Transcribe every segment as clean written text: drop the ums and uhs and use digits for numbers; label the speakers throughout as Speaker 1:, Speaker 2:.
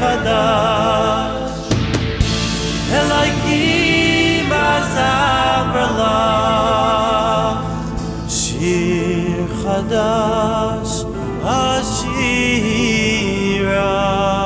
Speaker 1: חדש אלוהים עזר לך שיר חדש אשירה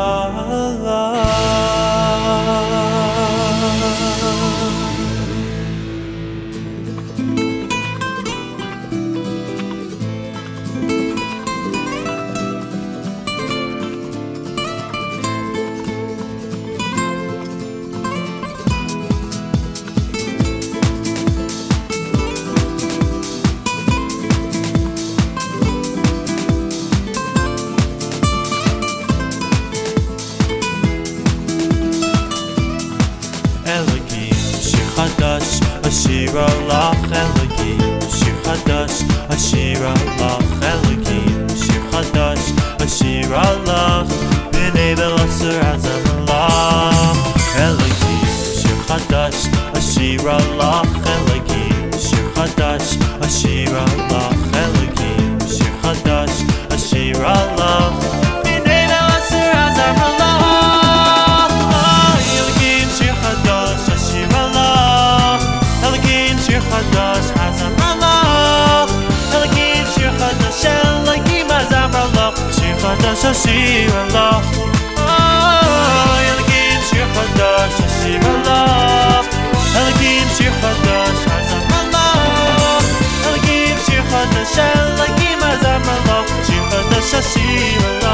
Speaker 1: חדש אשיר לך אלוהים שיר חדש אשיר לך אלוהים שיר חדש אשיר לך בני ולעשר עזר לך אלוהים שיר חדש אשיר לך אלוהים שיר חדש אשיר לך אלוהים שיר חדש אשיר לך בני ולעשר עזר לך אלוהים שיר חדש אשיר חדש עזר לך אלוהים שיר חדש אלוהים עזר לך שיר חדש אשיר לך אלוהים שיר חדש אשיר לך אלוהים שיר חדש עזר לך אלוהים שיר חדש אלוהים עזר לך שיר חדש אשיר לך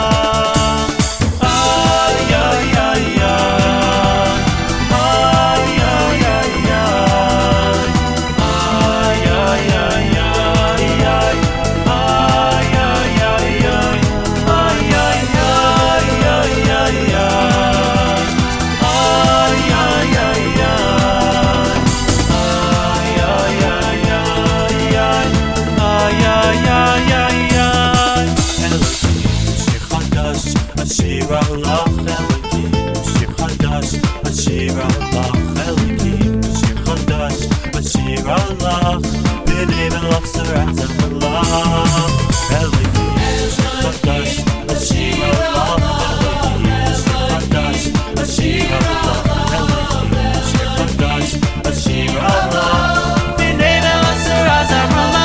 Speaker 1: אשיר לך אלוהים שיר חדש אשיר לך אלוהים שיר חדש אשיר לך בני ולעשר עזר לך אלוהים שיר חדש אשיר לך אלוהים שיר חדש אשיר לך אלוהים שיר חדש אשיר לך בני ולעשר עזר לך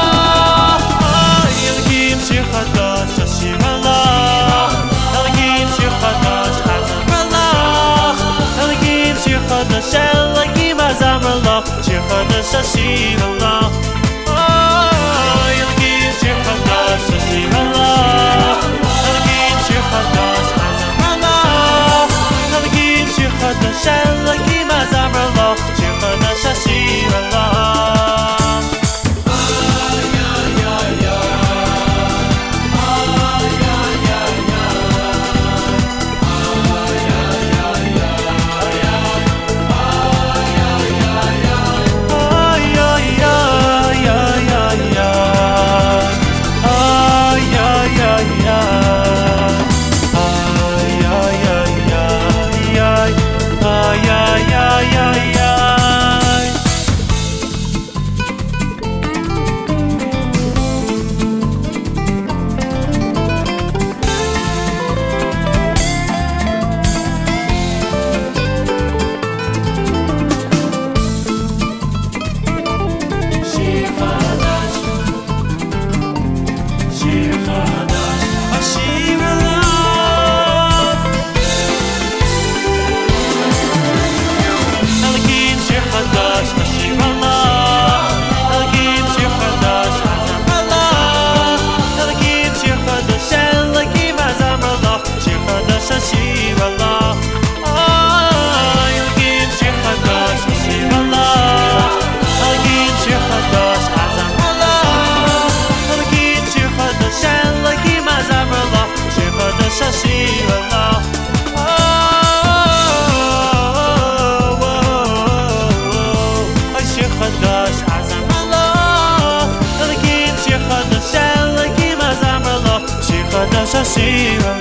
Speaker 1: אלוהים שיר חדש אשיר לך חדש אלוהים עזר לך שיר חדש אשיר לך אלוהים שיר חדש אשיר לך אלוהים שיר חדש עזר לך אלוהים שיר חדש אלוהים עזר לך שיר חדש אשיר לך חדש אלוהים עזר לך שיר חדש אשיר